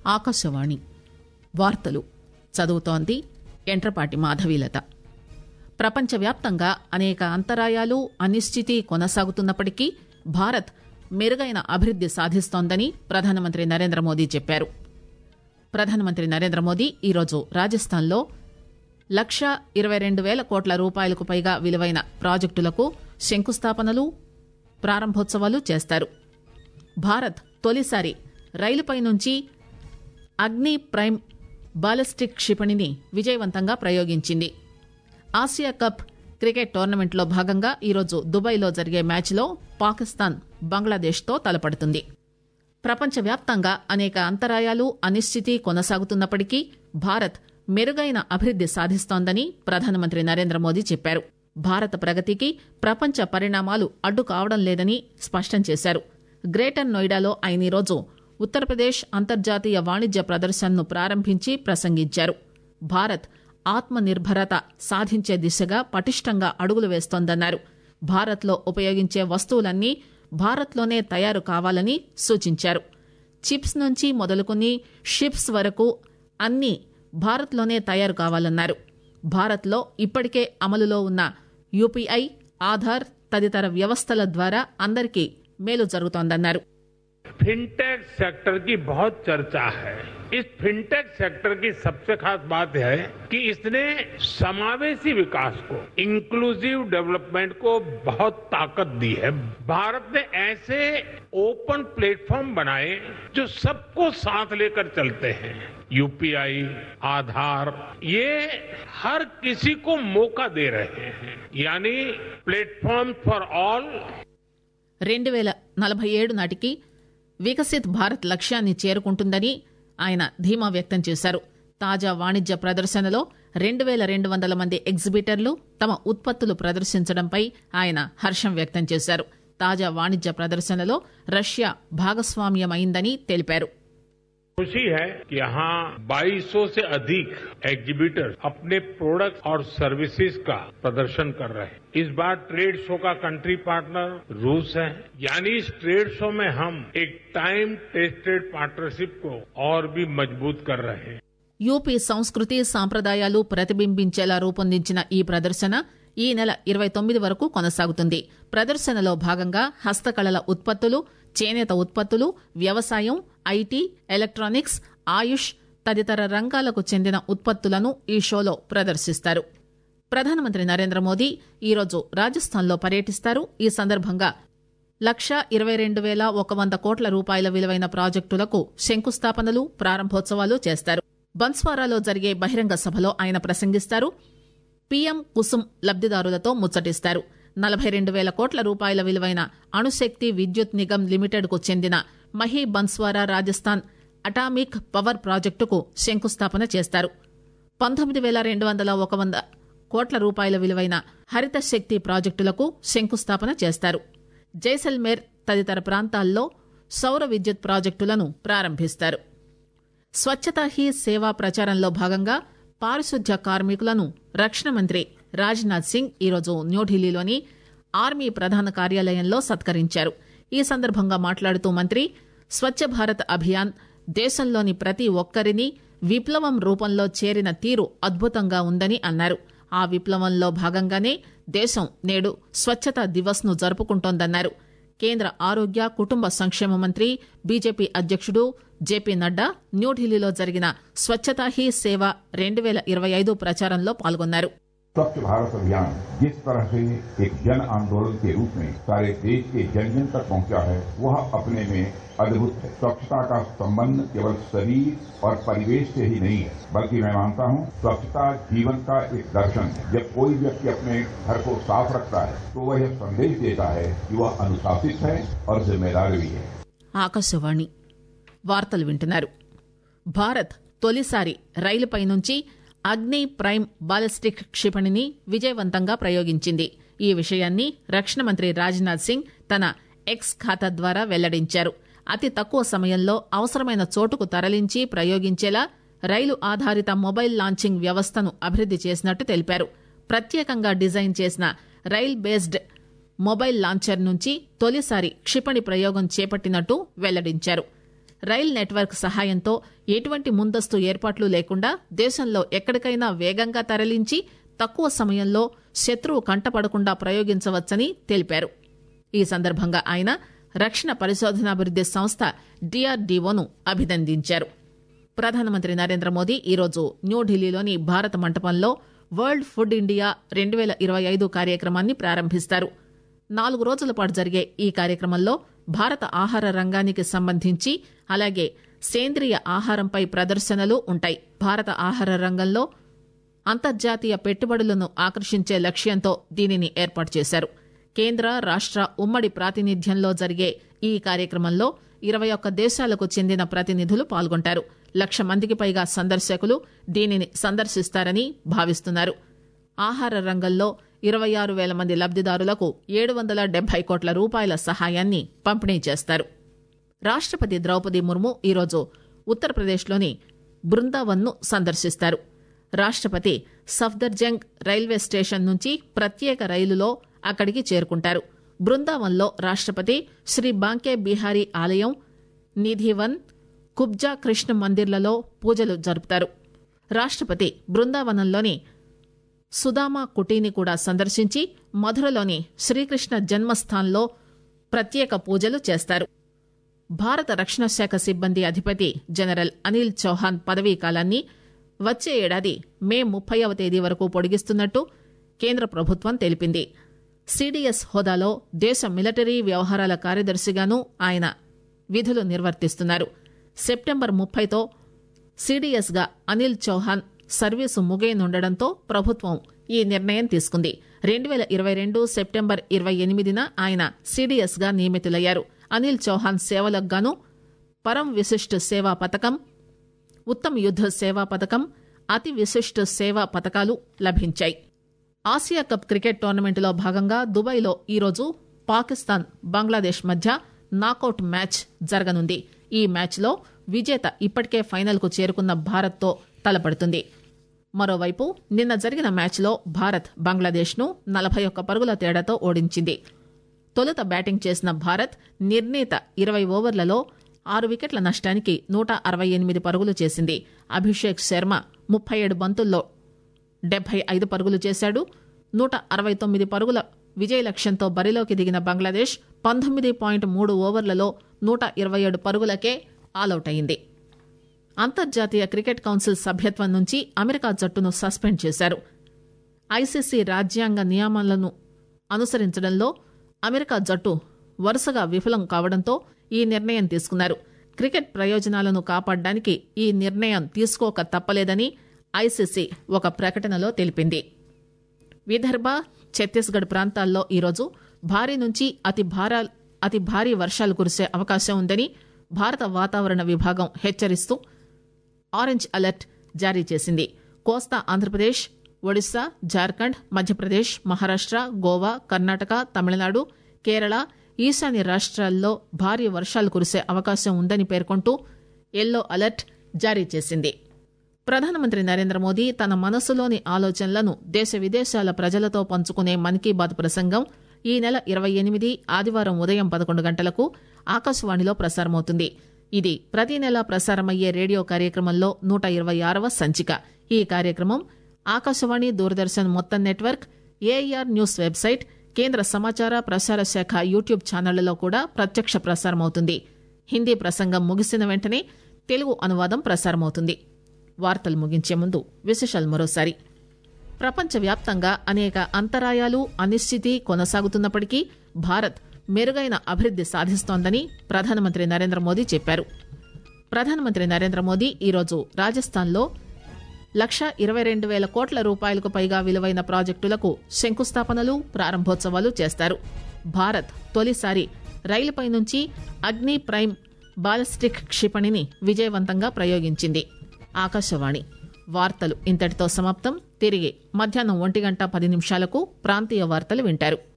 ఆకాశవాణి వార్తలు చదువుతోంది ఎంట్రపాటి మాధవీలత. ప్రపంచవ్యాప్తంగా అనేక అంతరాయాలు, అనిశ్చితి కొనసాగుతున్నప్పటికీ భారత్ మెరుగైన అభివృద్ది సాధిస్తోందని ప్రధానమంత్రి నరేంద్ర మోదీ చెప్పారు. ప్రధానమంత్రి నరేంద్ర మోదీ ఈరోజు రాజస్థాన్లో 1,22,000 కోట్ల రూపాయలకు పైగా విలువైన ప్రాజెక్టులకు శంకుస్థాపనలు, ప్రారంభోత్సవాలు చేస్తారు. భారత్ తొలిసారి రైలుపై నుంచి అగ్ని ప్రైమ్ బాలిస్టిక్ క్షిపణిని విజయవంతంగా ప్రయోగించింది. ఆసియా కప్ క్రికెట్ టోర్నమెంట్లో భాగంగా ఈరోజు దుబాయ్లో జరిగే మ్యాచ్లో పాకిస్తాన్ బంగ్లాదేశ్తో తలపడుతుంది. ప్రపంచవ్యాప్తంగా అనేక అంతరాయాలు, అనిశ్చితి కొనసాగుతున్నప్పటికీ భారత్ మెరుగైన అభివృద్ది సాధిస్తోందని ప్రధానమంత్రి నరేంద్ర మోదీ చెప్పారు. భారత ప్రగతికి ప్రపంచ పరిణామాలు అడ్డు కావడం లేదని స్పష్టం చేశారు. గ్రేటర్ నోయిడాలో ఆయన ఈరోజు ఉత్తరప్రదేశ్ అంతర్జాతీయ వాణిజ్య ప్రదర్శనను ప్రారంభించి ప్రసంగించారు. భారత్ ఆత్మ నిర్భరత సాధించే దిశగా పటిష్టంగా అడుగులు వేస్తోందన్నారు. భారత్లో ఉపయోగించే వస్తువులన్నీ భారత్లోనే తయారు కావాలని సూచించారు. చిప్స్ నుంచి మొదలుకుని షిప్స్ వరకు అన్నీ భారత్లోనే తయారు కావాలన్నారు. భారత్లో ఇప్పటికే అమలులో ఉన్న యూపీఐ, ఆధార్ తదితర వ్యవస్థల ద్వారా అందరికీ మేలు జరుగుతోందన్నారు. फिनटेक सेक्टर की बहुत चर्चा है. इस फिनटेक सेक्टर की सबसे खास बात है कि इसने समावेशी विकास को, इंक्लूसिव डेवलपमेंट को बहुत ताकत दी है. भारत ने ऐसे ओपन प्लेटफॉर्म बनाए जो सबको साथ लेकर चलते हैं. यूपीआई, आधार, ये हर किसी को मौका दे रहे हैं. यानी प्लेटफॉर्म फॉर ऑल. 2047 నాటికి వికసిత్ భారత్ లక్ష్యాన్ని చేరుకుంటుందని ఆయన ధీమా వ్యక్తం చేశారు. తాజా వాణిజ్య ప్రదర్శనలో 2,200 మంది ఎగ్జిబిటర్లు తమ ఉత్పత్తులు ప్రదర్శించడంపై ఆయన హర్షం వ్యక్తం చేశారు. తాజా వాణిజ్య ప్రదర్శనలో రష్యా భాగస్వామ్యమైందని తెలిపారు. खुशी है कि यहाँ 2200 से अधिक एग्जीबिटर अपने प्रोडक्ट और सर्विसेज का प्रदर्शन कर रहे हैं. इस बार ट्रेड शो का कंट्री पार्टनर रूस है. यानी इस ट्रेड शो में हम एक टाइम टेस्टेड पार्टनरशिप को और भी मजबूत कर रहे हैं. యూపీ సంస్కృతి సాంప్రదాయాలు ప్రతిబింబించేలా రూపొందించిన ఈ ప్రదర్శన ఈ నెల 29 వరకు కొనసాగుతుంది. ప్రదర్శనలో భాగంగా హస్తకళల ఉత్పత్తులు, చేనేత ఉత్పత్తులు, వ్యవసాయం, ఐటీ, ఎలక్ట్రానిక్స్, ఆయుష్ తదితర రంగాలకు చెందిన ఉత్పత్తులను ఈ షోలో ప్రదర్శిస్తారు. ప్రధానమంత్రి నరేంద్ర మోదీ ఈరోజు రాజస్థాన్లో పర్యటిస్తారు. ఈ సందర్భంగా 1,22,100 కోట్ల రూపాయల విలువైన ప్రాజెక్టులకు శంకుస్థాపనలు, ప్రారంభోత్సవాలు చేస్తారు. బన్స్వారాలో జరిగే బహిరంగ సభలో ఆయన ప్రసంగిస్తారు. పీఎం కుసుమ్ లబ్దిదారులతో ముచ్చటిస్తారు. 42,000 కోట్ల రూపాయల విలువైన అణుశక్తి విద్యుత్ నిగమ్ లిమిటెడ్ కు చెందిన మహీ బన్స్వారా రాజస్థాన్ అటామిక్ పవర్ ప్రాజెక్టుకు శంకుస్థాపన చేస్తారు. 19,200 కోట్ల రూపాయల విలువైన హరిత శక్తి ప్రాజెక్టులకు శంకుస్థాపన చేస్తారు. జైసల్మేర్ తదితర ప్రాంతాల్లో సౌర విద్యుత్ ప్రాజెక్టులను ప్రారంభిస్తారు. స్వచ్ఛతా హీ సేవా ప్రచారంలో భాగంగా పారిశుద్ధ్య కార్మికులను రక్షణ మంత్రి రాజ్నాథ్ సింగ్ ఈరోజు న్యూఢిల్లీలోని ఆర్మీ ప్రధాన కార్యాలయంలో సత్కరించారు. ఈ సందర్భంగా మాట్లాడుతూ మంత్రి స్వచ్ఛ భారత్ అభియాన్ దేశంలోని ప్రతి ఒక్కరిని విప్లవం రూపంలో చేరిన తీరు అద్భుతంగా ఉందని అన్నారు. ఆ విప్లవంలో భాగంగానే దేశం నేడు స్వచ్ఛతా దివస్ ను జరుపుకుంటోందన్నారు. కేంద్ర ఆరోగ్య కుటుంబ సంక్షేమ మంత్రి, బీజేపీ అధ్యక్షుడు జేపీ నడ్డా న్యూఢిల్లీలో జరిగిన స్వచ్ఛతా హీ సేవ 2025 ప్రచారంలో పాల్గొన్నారు. स्वच्छ भारत अभियान जिस तरह से एक जन आंदोलन के रूप में सारे देश के जन जन तक पहुंचा है, वह अपने में अद्भुत है. स्वच्छता का संबंध केवल शरीर और परिवेश से ही नहीं है, बल्कि मैं मानता हूं स्वच्छता जीवन का एक दर्शन है. जब कोई व्यक्ति अपने घर को साफ रखता है तो वह यह संदेश देता है कि वह अनुशासित है और जिम्मेदार भी है. ఆకాశవాణి వార్తలు వింటున్నారు. భారత్ తొలిసారి రైలుపై నుంచి అగ్ని ప్రైమ్ బాలిస్టిక్ క్షిపణిని విజయవంతంగా ప్రయోగించింది. ఈ విషయాన్ని రక్షణ మంత్రి రాజ్నాథ్ సింగ్ తన ఎక్స్ ఖాతా ద్వారా వెల్లడించారు. అతి తక్కువ సమయంలో అవసరమైన చోటుకు తరలించి ప్రయోగించేలా రైలు ఆధారిత మొబైల్ లాంచింగ్ వ్యవస్థను అభివృద్ది చేసినట్టు తెలిపారు. ప్రత్యేకంగా డిజైన్ చేసిన రైల్ బేస్డ్ మొబైల్ లాంచర్ నుంచి తొలిసారి క్షిపణి ప్రయోగం చేపట్టినట్టు వెల్లడించారు. రైల్ నెట్వర్క్ సహాయంతో ఎటువంటి ముందస్తు ఏర్పాట్లు లేకుండా దేశంలో ఎక్కడికైనా వేగంగా తరలించి తక్కువ సమయంలో శత్రువు కంటపడకుండా ప్రయోగించవచ్చని తెలిపారు. ఈ సందర్భంగా ఆయన రక్షణ పరిశోధనాభివృద్ది సంస్థ DRDOను అభినందించారు. ప్రధానమంత్రి నరేంద్ర మోదీ ఈరోజు న్యూఢిల్లీలోని భారత మంటపంలో వరల్డ్ ఫుడ్ ఇండియా 2025 కార్యక్రమాన్ని ప్రారంభిస్తారు. 4 రోజుల పాటు జరిగే ఈ కార్యక్రమంలో భారత ఆహార రంగానికి సంబంధించి అలాగే సేంద్రియ ఆహారంపై ప్రదర్శనలు ఉంటాయి. భారత ఆహార రంగంలో అంతర్జాతీయ పెట్టుబడులను ఆకర్షించే లక్ష్యంతో దీనిని ఏర్పాటు చేశారు. కేంద్ర రాష్ట ఉమ్మడి ప్రాతినిధ్యంలో జరిగే ఈ కార్యక్రమంలో 21 దేశాలకు చెందిన ప్రతినిధులు పాల్గొంటారు. 1,00,000 మందికి పైగా సందర్శకులు దీనిని సందర్శిస్తారని భావిస్తున్నారు. ఆహార రంగంలో 26,000 మంది లబ్దిదారులకు 770 కోట్ల రూపాయల సహాయాన్ని పంపిణీ చేస్తారు. రాష్టపతి ద్రౌపది ముర్ము ఈరోజు ఉత్తరప్రదేశ్లోని బృందావన్ను సందర్శిస్తారు. రాష్టపతి సఫ్దర్జంగ్ రైల్వే స్టేషన్ నుంచి ప్రత్యేక రైలులో అక్కడికి చేరుకుంటారు. బృందావన్లో రాష్టపతి శ్రీ బాంకే బిహారీ ఆలయం, నిధివన్, కుబ్జా కృష్ణ మందిర్లలో పూజలు జరుపుతారు. రాష్టపతి బృందావనంలోని సుదామా కుటీని కూడా సందర్శించి మధురలోని శ్రీకృష్ణ జన్మస్థాన్లో ప్రత్యేక పూజలు చేస్తారు. భారత రక్షణ శాఖ సిబ్బంది అధిపతి జనరల్ అనిల్ చౌహాన్ పదవీ కాలాన్ని వచ్చే ఏడాది మే 30వ తేదీ వరకు పొడిగిస్తున్నట్టు కేంద్ర ప్రభుత్వం తెలిపింది. సిడిఎస్ హోదాలో దేశ మిలిటరీ వ్యవహారాల కార్యదర్శిగాను ఆయన విధులు నిర్వర్తిస్తున్నారు. సెప్టెంబర్ 30తో సిడిఎస్గా అనిల్ చౌహాన్ సర్వీసు ముగియనుండటంతో ప్రభుత్వం ఈ నిర్ణయం తీసుకుంది. 2022 సెప్టెంబర్ 28న ఆయన సిడిఎస్గా నియమితులయ్యారు. అనిల్ చౌహాన్ సేవలకు గాను పరం విశిష్ట సేవా పథకం, ఉత్తమ్ యుద్ద సేవా పథకం, అతి విశిష్ట సేవా పథకాలు లభించాయి. ఆసియా కప్ క్రికెట్ టోర్నమెంట్లో భాగంగా దుబాయ్లో ఈరోజు పాకిస్తాన్ బంగ్లాదేశ్ మధ్య నాకౌట్ మ్యాచ్ జరగనుంది. ఈ మ్యాచ్లో విజేత ఇప్పటికే ఫైనల్కు చేరుకున్న భారత్తో తలపడుతుంది. మరోవైపు నిన్న జరిగిన మ్యాచ్లో భారత్ బంగ్లాదేశ్ను 41 పరుగుల తేడాతో ఓడించింది. తొలుత బ్యాటింగ్ చేసిన భారత్ నిర్ణీత 20 ఓవర్లలో 6 వికెట్ల నష్టానికి 168 పరుగులు చేసింది. అభిషేక్ శర్మ 37 బంతుల్లో 75 పరుగులు చేశాడు. 169 పరుగుల విజయ లక్ష్యంతో బరిలోకి దిగిన బంగ్లాదేశ్ 19.3 ఓవర్లలో 127 పరుగులకే ఆలౌట్ అయింది. అంతర్జాతీయ క్రికెట్ కౌన్సిల్ సభ్యత్వం నుంచి అమెరికా జట్టును సస్పెండ్ చేశారు. ఐసీసీ రాజ్యాంగ నియమాలను అనుసరించడంలో అమెరికా జట్టు వరుసగా విఫలం కావడంతో ఈ నిర్ణయం తీసుకున్నారు. క్రికెట్ ప్రయోజనాలను కాపాడడానికి ఈ నిర్ణయం తీసుకోక తప్పలేదని ఐసీసీ ఒక ప్రకటనలో తెలిపింది. విదర్భ, ఛత్తీస్గఢ్ ప్రాంతాల్లో ఈరోజు భారీ నుంచి అతి భారీ వర్షాలు కురిసే అవకాశం ఉందని భారత వాతావరణ విభాగం హెచ్చరిస్తూ ఆరెంజ్ అలర్ట్ జారీ చేసింది. కోస్తా ఆంధ్రప్రదేశ్, ఒడిశా, జార్ఖండ్, మధ్యప్రదేశ్, మహారాష్ట, గోవా, కర్ణాటక, తమిళనాడు, కేరళ, ఈశాన్య రాష్ట్రాల్లో భారీ వర్షాలు కురిసే అవకాశం ఉందని పేర్కొంటూ ఎల్లో అలర్ట్ జారీ చేసింది. ప్రధానమంత్రి నరేంద్ర మోదీ తన మనసులోని ఆలోచనలను దేశ విదేశాల ప్రజలతో పంచుకునే మన్ కీ బాత్ ప్రసంగం ఈ నెల 28 ఆదివారం ఉదయం 11 గంటలకు ఆకాశవాణిలో ప్రసారమవుతుంది. ఇది ప్రతి నెలా ప్రసారమయ్యే రేడియో కార్యక్రమంలో 126వ సంచిక. ఈ కార్యక్రమం ఆకాశవాణి, దూరదర్శన్ మొత్తం నెట్వర్క్, ఏఐఆర్ న్యూస్ వెబ్సైట్, కేంద్ర సమాచార ప్రసార శాఖ యూట్యూబ్ ఛానళ్లలో కూడా ప్రత్యక్ష ప్రసారమవుతుంది. హిందీ ప్రసంగం ముగిసిన వెంటనే తెలుగు అనువాదం ప్రసారమవుతుంది. వార్తలు ముగించే ముందు విశేషాలు మరోసారి. ప్రపంచవ్యాప్తంగా అనేక అంతరాయాలు, అనిశ్చితి కొనసాగుతున్నప్పటికీ భారత్ మెరుగైన అభివృద్ది సాధిస్తోందని ప్రధానమంత్రి నరేంద్ర మోదీ చెప్పారు. ప్రధానమంత్రి నరేంద్ర మోదీ ఈరోజు రాజస్థాన్లో 122,000 కోట్ల రూపాయలకు పైగా విలువైన ప్రాజెక్టులకు శంకుస్థాపనలు, ప్రారంభోత్సవాలు చేస్తారు. భారత్ తొలిసారి రైలుపై నుంచి అగ్ని ప్రైమ్ బాలిస్టిక్ క్షిపణిని విజయవంతంగా ప్రయోగించింది. ఆకాశవాణి వార్తలు ఇంతటితో సమాప్తం. తిరిగి మధ్యాహ్నం 1:10 ప్రాంతీయ వార్తలు వింటారు.